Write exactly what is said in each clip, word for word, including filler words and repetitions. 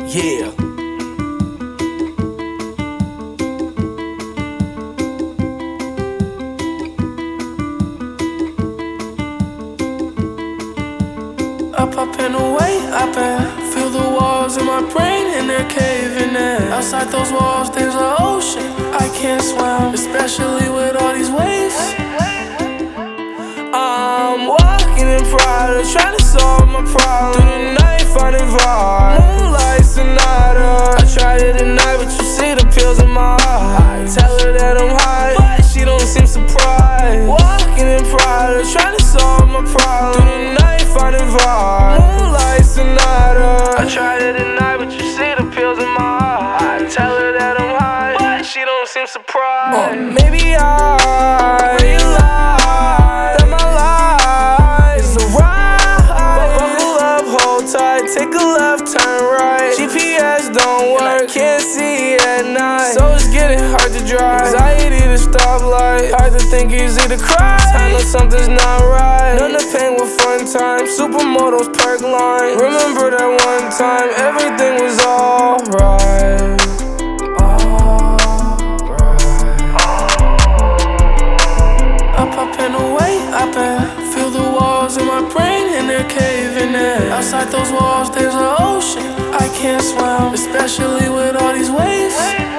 Yeah. Up, up and away, up and feel the walls in my brain and they're caving in. Outside those walls, there's an ocean I can't swim, especially with all these waves. I'm walking in pride, trying to solve my problem. Through the night, finding vibe. Moonlight sonata. I tried it at night, but you see the pills in my eye. Tell her that I'm high, but she don't seem surprised. Walking in pride, trying to solve my problem. Through the night, finding vibe. Moonlight sonata. I tried it at night, but you see the pills in my eye. Tell her that I'm high, but she don't seem surprised. uh, Maybe I realize that my life is a ride. Buckle up, hold tight, take a left, turn right. G P S don't work, can't see at night, so it's getting hard to drive. Anxiety to stoplight, hard to think, easy to cry. I know something's not right. None of pain with fun time. Supermodels, perk line. Remember that one time everything was alright. Up, up and away, up and feel the walls in my brain and they're caving in. Outside those walls, there's an ocean I can't swim, especially with all these waves.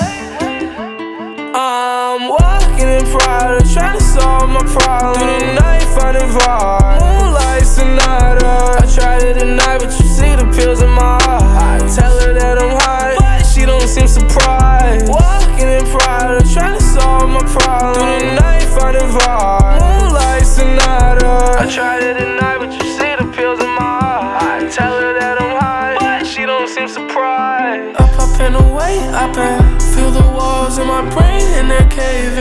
I'm walking in pride, trying to solve my problem. Through the night, finding vibe. Moonlight sonata. I tried it at night, but you see the pills in my eye. Tell her that I'm high, but she don't seem surprised. Walking in pride, trying to solve my problem. Through the night, finding vibe. Moonlight sonata. I tried it at night, but you see the pills in my eye. Tell her that I'm high, but she don't seem surprised. Up, up and away, up and feel the walls in my brain and they're caving.